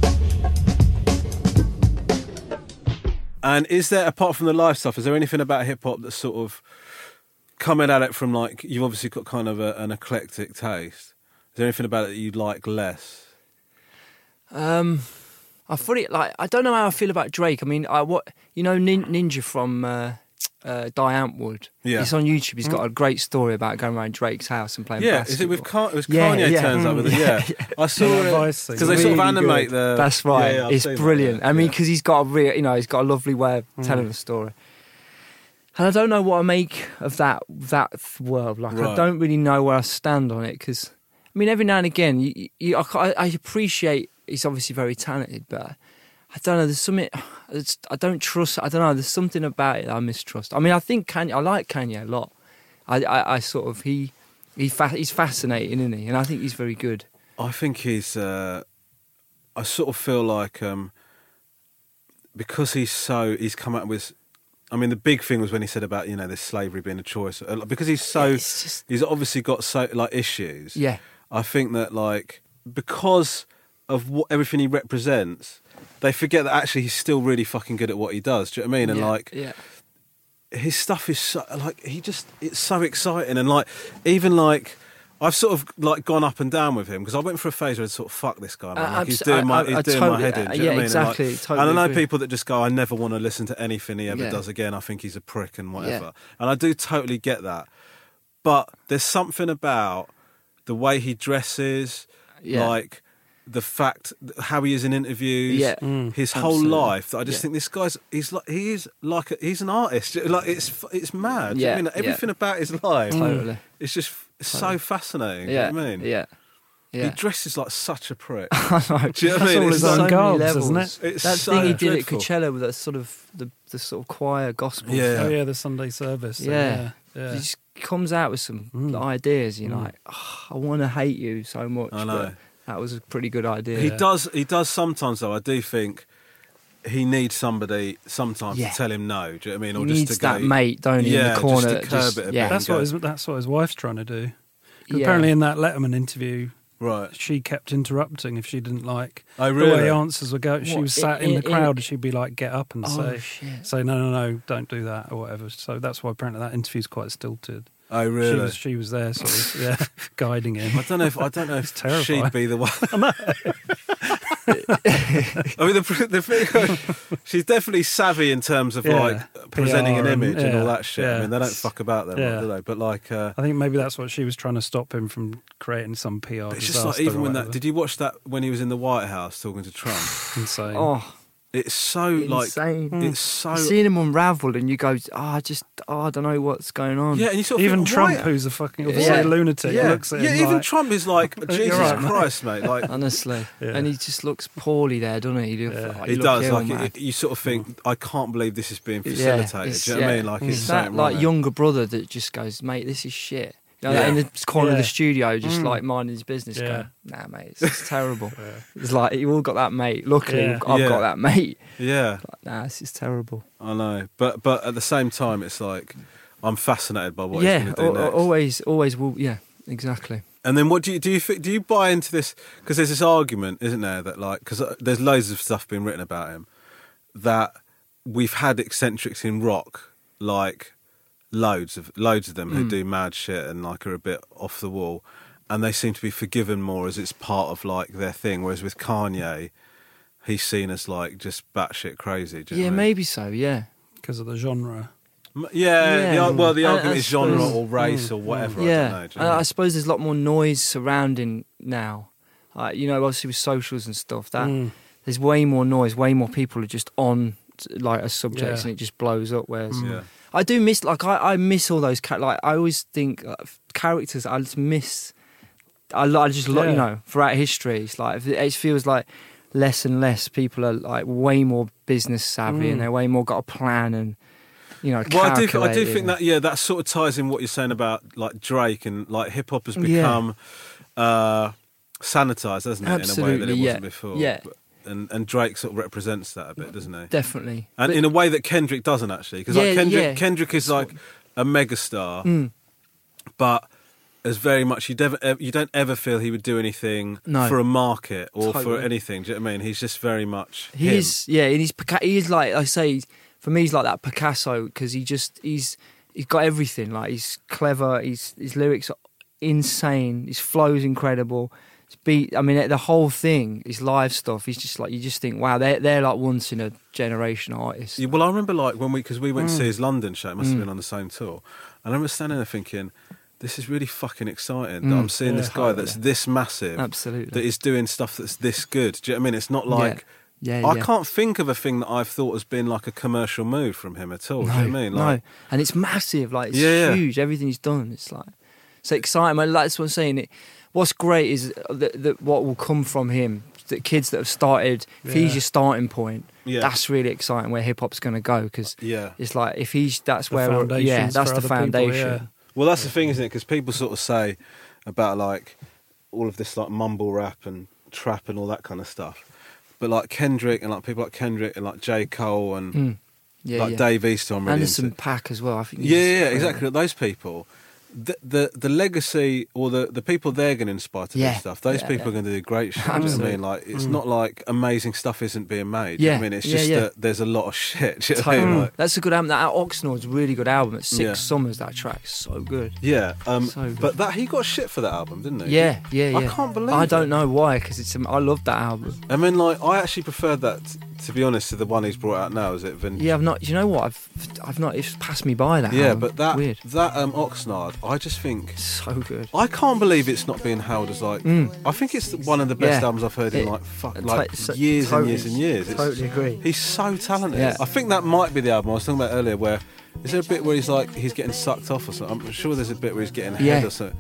And is there, apart from the live stuff, is there anything about hip hop that's sort of coming at it from like, you've obviously got kind of a, an eclectic taste. Is there anything about it that you like less? Um, I thought it like I don't know how I feel about Drake. I mean, I what you know Nin, Ninja from uh, uh, Die Antwood. Yeah. It's on YouTube. He's got a great story about going around Drake's house and playing. Yeah, basketball. is it with Kanye? It was Yeah, Kanye yeah. turns up with it. Yeah, I saw Yeah, it Vice thing. because they sort of Really animate good. the. That's right. Yeah, yeah, I've it's seen that, brilliant. yeah, I mean, yeah. because he's got a real, you know, he's got a lovely way of telling a story. And I don't know what I make of that that world. Like, I Right. don't really know where I stand on it because, I mean, every now and again, you, you, I, I appreciate he's obviously very talented, but I don't know. There's something it's, I don't trust. I don't know. There's something about it that I mistrust. I mean, I think Kanye. I like Kanye a lot. I, I, I sort of he he fa- he's fascinating, isn't he? And I think he's very good. I think he's. Uh, I sort of feel like um, because he's so he's come out with. I mean, the big thing was when he said about you know this slavery being a choice uh, because he's so It's just- he's obviously got so like issues. Yeah. I think that like because of what everything he represents, they forget that actually he's still really fucking good at what he does. Do you know what I mean? And yeah, like yeah. his stuff is so like he just it's so exciting and like even like I've sort of like gone up and down with him because I went for a phase where I sort of fuck this guy, man. Uh, Like, he's abs- doing my I- I- he's I doing totally- my head in. Do you yeah, know what I mean? exactly, And, like, totally and I know agree. people that just go, I never want to listen to anything he ever Yeah. does again. I think he's a prick and whatever. Yeah. And I do totally get that, but there's something about the way he dresses, Yeah. like. The fact how he is in interviews, Yeah. Mm, his whole absolutely. life. That I just Yeah. think this guy's he's like he is like a, he's an artist. Like it's it's mad. Do you know what I Yeah, mean? yeah. Everything about his life, Totally. it's just so fascinating. Yeah, Do you know what I mean? yeah. Yeah. He dresses like such a prick. I know. Do you know what I That's mean? all It's his like- own so garbs, many isn't levels. it? It's That so thing he did dreadful. at Coachella with that sort of the, the sort of choir gospel. Yeah. Oh yeah, the Sunday service. thing, Yeah. yeah. yeah. He just comes out with some Mm. ideas. You're Mm. like, oh, I want to hate you so much. I know. But that was a pretty good idea. He does. He does sometimes, though. I do think he needs somebody sometimes Yeah. to tell him no. Do you know what I mean? Or He just needs to go, that mate, don't he, in the yeah, corner just that to curb just- it a yeah. bit. That's and what go, his that's what his wife's trying to do. 'Cause Yeah. apparently, in that Letterman interview, right. she kept interrupting if she didn't like Oh, the really? way answers were going. She What, was sat in- in, the in- crowd, and she'd be like, "Get up and Oh, say, shit. say no, no, no, don't do that," or whatever. So that's why apparently that interview's quite stilted. Oh, She really? was, she was there, sort of, yeah, guiding him. I don't know if I don't know if terrifying. she'd be the one. I mean, the, the thing, she's definitely savvy in terms of Yeah, like presenting an P R and- image and all yeah, that shit. I yeah. mean, they don't fuck about them, Yeah. do they? But like, uh, I think maybe that's what she was trying to stop him from creating some P R. but it's just disaster like even or when that. whatever. Did you watch that when he was in the White House talking to Trump? Insane. Oh, It's so like insane. it's so Seeing him unravel and you go, oh, I just, oh, I don't know what's going on. yeah, and you sort of Even think, Trump, why- who's a fucking Yeah. obviously a lunatic, yeah, looks at yeah, him even like, Trump is like You're Jesus right, mate. Christ, mate. Like Honestly. Yeah. And he just looks poorly there, doesn't he? He, look- Yeah. like, he you look does. ill, Like man. it, you sort of think, I can't believe this is being Yeah, facilitated. it's- Do you know what I mean? yeah. Like It's it's that something like wrong there. younger brother that just goes, mate, this is shit. You know, Yeah. like in the corner of Yeah. the studio, just Mm. like minding his business, Yeah. going, nah, mate, it's, it's terrible. It's like, you all got that mate. Luckily, Yeah. I've Yeah. got that mate. Yeah, Like, nah, this is terrible. I know. But but at the same time, it's like I'm fascinated by what yeah, he's going to do al- next. always, always will. Yeah, exactly. And then what do you do? You think, do you buy into this? Because there's this argument, isn't there, that like because there's loads of stuff being written about him that we've had eccentrics in rock, like loads of loads of them who Mm. do mad shit and like are a bit off the wall, and they seem to be forgiven more as it's part of like their thing. Whereas with Kanye, he's seen as like just batshit crazy. Do you Yeah, know what I mean? maybe so. Yeah, because of the genre. M- Yeah, Yeah. The, ar- well, the I- argument I is genre suppose- or race Mm. or whatever. yeah. I don't know. Do you know And what I I mean? suppose there's a lot more noise surrounding now. Like, you know, obviously with socials and stuff, that Mm. there's way more noise. Way more people are just on like a subject, Yeah. and it just blows up. Whereas Mm. Yeah. I do miss, like, I, I miss all those ca- like I always think uh, characters. I just miss. I, lo- I just lo- Yeah. you know, throughout history, it's like it feels like less and less people are like way more business savvy, Mm. and they're way more got a plan and you know. Well, I do, I do calculated. think that, yeah, that sort of ties in what you're saying about like Drake and like hip hop has Yeah. become uh, sanitized, hasn't it, in a way that Absolutely, it yeah. wasn't before. Yeah. But- and and Drake sort of represents that a bit, doesn't he? Definitely, And But- in a way that Kendrick doesn't actually, because Yeah, like Kendrick, yeah. Kendrick is like a megastar, Mm. but as very much you never you don't ever feel he would do anything No. for a market or for Totally. anything. Do you know what I mean? He's just very much He him. is, yeah, and he's Pica- he is like I say, for me, he's like that Picasso because he just he's he's got everything. Like he's clever, he's his lyrics are insane, his flow's incredible. His beat, I mean, the whole thing, his live stuff. He's just like you just think, wow, they're they're like once in a generation artists. Yeah, well, I remember like when we because we went to Mm. see his London show. It must have Mm. been on the same tour. And I remember standing there thinking, "This is really fucking exciting." Mm. That I'm seeing Yeah, this guy that's totally. this massive, Absolutely. that is doing stuff that's this good. Do you know what I mean? It's not Yeah. like Yeah, I yeah. can't think of a thing that I've thought has been like a commercial move from him at all. No, do you know what I mean? Like, no, and it's massive. Like it's Yeah, yeah. huge. Everything he's done, it's like it's exciting. I like, that's what I'm saying. It, what's great is that, that what will come from him. That kids that have started, if he's Yeah. your starting point, Yeah. that's really exciting. Where hip hop's going to go because Yeah. it's like if he's that's The where we're- yeah, foundations that's for the other people, foundation. yeah. Well, that's the thing, isn't it? Because people sort of say about like all of this like mumble rap and trap and all that kind of stuff, but like Kendrick and like people like Kendrick and like J. Cole and Mm. Yeah, like yeah. Dave East, I'm really Anderson into. Paak as well. I think. Yeah, he's yeah, great. exactly. Those people, the the, the legacy or the, the people they're going to inspire to Yeah, do stuff. Those yeah, people yeah. are going to do great shit. Do you know what I Absolutely. mean? Like it's Mm. not like amazing stuff isn't being made. do you know Yeah, what I mean, it's yeah, just yeah. that there's a lot of shit. do you know what I mean? Totally. Like, That's a good album. That Oxnard's a really good album. It's Six Yeah. Summers. That track's so good. yeah, um, So good. but that he got shit for that album, didn't he? Yeah, yeah, yeah. I can't believe. I it. don't know why because it's. I love that album. I mean, like, I actually preferred that, t- to be honest, to the one he's brought out now. Is it Vin? Yeah, I've not. You know what? I've I've not. It's passed me by that. Yeah, album. but that weird. that um, Oxnard, I just think So good. I can't believe it's not being held as like. Mm. I think it's one of the best Yeah. albums I've heard in It- like fuck, it like ta- so- years totally- and years and years. It's- totally agree. He's so talented. Yeah. I think that might be the album I was talking about earlier. Where is there a bit where he's like he's getting sucked off or something? I'm sure there's a bit where he's getting head Yeah. or something.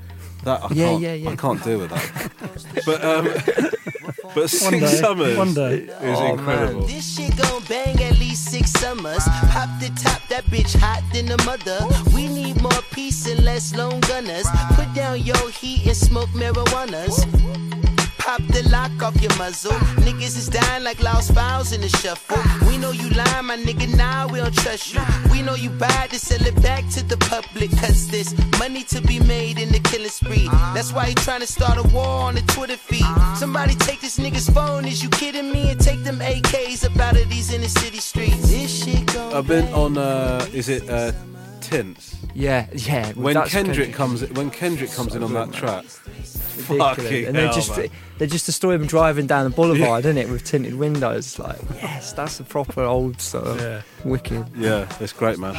That I Yeah, can't, yeah, yeah. I can't deal with that. But um, but Six day, Summers one day. is Oh, incredible. man. This shit gon' bang at least six summers. Pop the top, that bitch hot than the mother. We need more peace and less lone gunners. Put down your heat and smoke marijuanas. Pop the lock off your muzzle. Niggas is dying like lost files in the shuffle. We know you lying, my nigga, now we don't trust you. We know you bad to sell it back to the public. Cause there's money to be made in the killing spree. That's why he trying to start a war on the Twitter feed. Somebody take this nigga's phone, is you kidding me? And take them A Ks up out of these inner city streets. This shit gon' I've been on. Uh, is it uh, Tints? Yeah, yeah. When that's Kendrick Kendrick. comes, when Kendrick comes in on that track, Ridiculous. fucking And they're hell, just man. they're just a story of him driving down the boulevard, isn't it, with tinted windows. Like, yes, that's a proper old sort of Yeah. wicked. Yeah, it's great, man.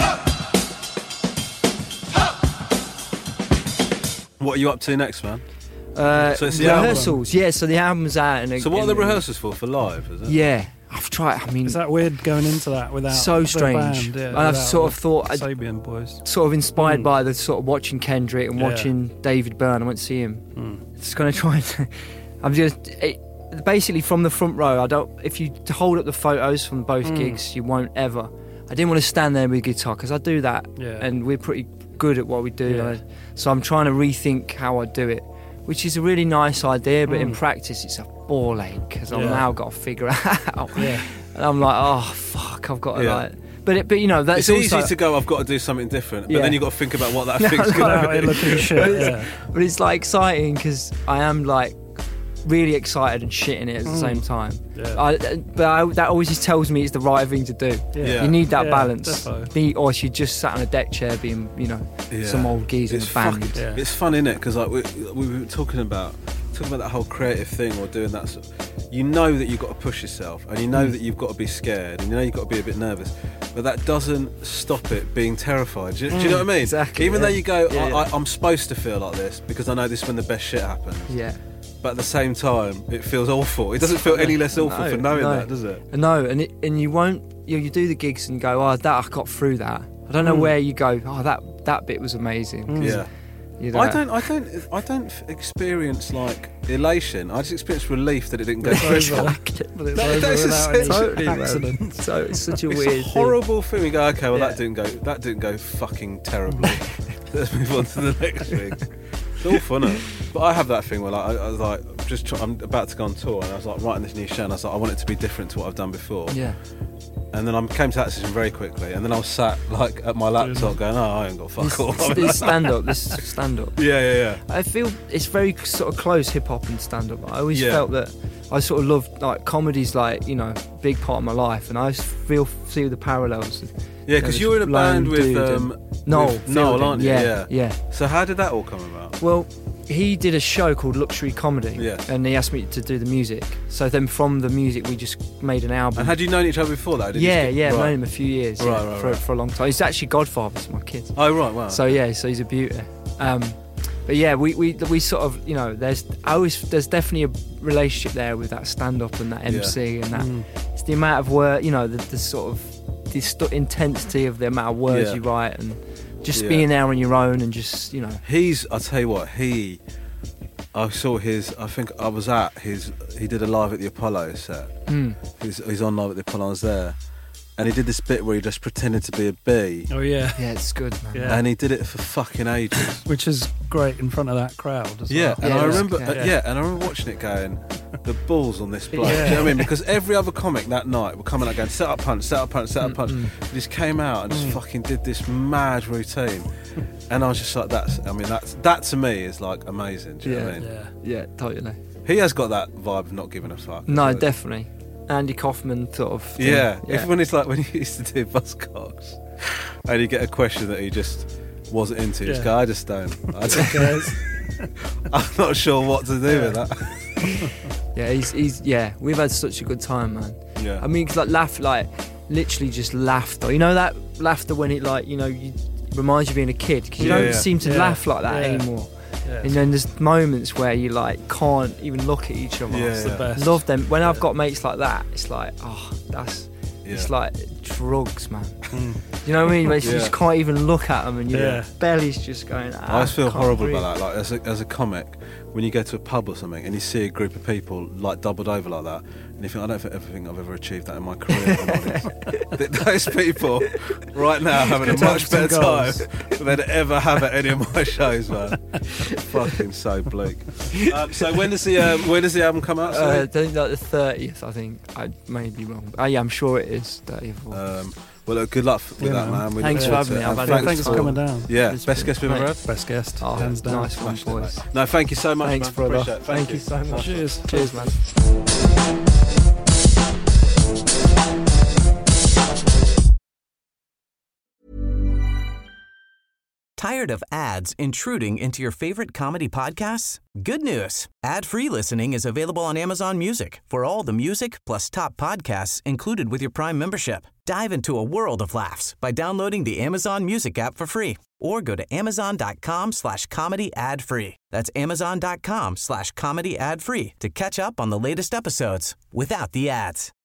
What are you up to next, man? Uh, So it's the album. rehearsals, yeah. So the album's out. And So what are the and- rehearsals for? For live, is it? Yeah, I've tried. I mean, Is that weird going into that without so the strange. band, yeah, And I've without sort of the thought, I'd- Sabian boys. sort of inspired Mm. by the sort of watching Kendrick and Yeah. watching David Byrne. I went to see him. Mm. Just gonna try and. I'm just it, basically from the front row. I don't. If you hold up the photos from both Mm. gigs, you won't ever. I didn't want to stand there with a guitar because I do that, Yeah. and we're pretty good at what we do. Yeah. uh, So I'm trying to rethink how I do it, which is a really nice idea, but in Mm. practice it's a ball ache because I've Yeah. now got to figure it out. Yeah. And I'm like, oh fuck, I've got to Yeah. like. But it, but you know that's It's also, easy to go, I've got to do something different, but Yeah. then you've got to think about what that No, thing's no, going Without to it be. looking shit, but, it's, yeah. but it's like exciting because I am like really excited and shit in it at the Mm. same time. Yeah. I, but I, that always just tells me it's the right thing to do. Yeah. You need that Yeah, balance. defo. Be, or if you just sat on a deck chair being, you know, Yeah. some old geezer in It's a band. fucking- Yeah. It's fun, innit? Because like we, we were talking about talking about that whole creative thing or doing that. Sort you know that you've got to push yourself, and you know Mm. that you've got to be scared, and you know you've got to be a bit nervous. But that doesn't stop it being terrified. Do you, do you know what I mean? Exactly, Even yeah. though you go, Yeah, I, yeah. I, I'm supposed to feel like this because I know this is when the best shit happens. Yeah. But at the same time, it feels awful. It doesn't feel any less awful No, for knowing no. that, does it? No, and it, and you won't. You, you do the gigs and go, oh, that I got through that. I don't know Mm. where you go. Oh, that that bit was amazing. 'Cause, Yeah. you know, I don't, I don't, I don't f- experience like elation. I just experience relief that it didn't go It's through. over. Exactly. But it's That- over that's without any essentially- Totally, man. accidents. So it's such a It's weird a horrible thing. You go, okay, well Yeah. that didn't go, that didn't go fucking terribly. Let's move on to the next thing. It's all fun, innit? But I have that thing where like, I, I was like, just try, I'm about to go on tour, and I was like writing this new show, and I was like, I want it to be different to what I've done before. thing. Yeah. And then I came to that decision very quickly, and then I was sat like at my laptop going, oh, I ain't got fuck all. This, this stand up. This stand up. Yeah, yeah, yeah. I feel it's very sort of close hip hop and stand up. I always Yeah. felt that I sort of loved like comedy's like you know a big part of my life, and I just feel see the parallels. Yeah, because you were in a band with um, Noel. with Noel, Fielding. aren't you? Yeah, yeah, yeah. So how did that all come about? Well, he did a show called Luxury Comedy, Yeah. and he asked me to do the music. So then from the music, we just made an album. And had you known each other before that? Did you yeah, just- yeah, I've right. known him a few years Right, yeah, right, for, right. for a long time. He's actually godfather to my kids. Oh right, wow. So yeah, so he's a beauty. Um, but yeah, we, we we sort of you know there's I always there's definitely a relationship there with that stand up and that M C and that Mm. it's the amount of work you know the, the sort of the st- intensity of the amount of words Yeah. you write and just Yeah. being there on your own and just you know He's, I'll tell you what, he, I saw his, I think I was at his, he did a live at the Apollo set. mm, He's, he's on live at the Apollo, I was there. And he did this bit where he just pretended to be a bee. Oh yeah, yeah it's good man. Yeah. And he did it for fucking ages. which is great in front of that crowd as Yeah, well. and Yeah, I it was- remember, yeah. uh, yeah, and I remember watching it going, the balls on this bloke. Yeah. Do you know what I mean? Because every other comic that night were coming out going, set up punch, set up punch, set up punch. He just came out and just fucking did this mad routine. And I was just like, that's, I mean, that's, that to me is like amazing. Do you know what I mean? Yeah. Yeah, totally. He has got that vibe of not giving a fuck. No, hasn't he? definitely. Andy Kaufman sort of. thing. Yeah, yeah. If when it's like when he used to do Buzzcocks and you get a question that he just wasn't into, you just Yeah. go, I just don't. I Who don't cares? I'm not sure what to do Yeah. with that. Yeah, he's he's yeah. We've had such a good time, man. Yeah. I mean, 'cause, like laugh, like literally just laughter. You know that laughter when it like you know you reminds you of being a kid because you Yeah, don't yeah. seem to Yeah. laugh like that Yeah. anymore. Yeah. And then there's moments where you like can't even look at each other. Yeah, It's the yeah. best. Love them. When I've got mates like that, it's like oh, that's Yeah. it's like drugs, man. You know what I mean? Like, you Yeah. just can't even look at them, and your Yeah. belly's just going. Ah, I always feel can't horrible breathe. about that. Like as a, as a comic, when you go to a pub or something and you see a group of people like doubled over like that, and you think, I don't ever think I've ever achieved that in my career. That those people right now having a Good to much have some better time goals. than they'd ever have at any of my shows, man. Fucking so bleak. Um, so when does the um, when does the album come out? Uh, sorry? I think like the thirtieth. I think I may be wrong. Oh yeah, I'm sure it is thirtieth. Um, well, look, good luck with Yeah, that, man. man. We Thanks look for forward having to me. it. I've And had a Thanks good for time. coming down. Yeah, It's best been guest we've ever great. had. Best guest, Oh, hands down. nice one, Smashing it, boys. mate. No, thank you so much, Thanks, man. brother. Appreciate it. Thank you so much. Cheers. Cheers, man. Tired of ads intruding into your favorite comedy podcasts? Good news. Ad-free listening is available on Amazon Music for all the music plus top podcasts included with your Prime membership. Dive into a world of laughs by downloading the Amazon Music app for free or go to amazon.com slash comedy ad free. That's amazon.com slash comedy ad free to catch up on the latest episodes without the ads.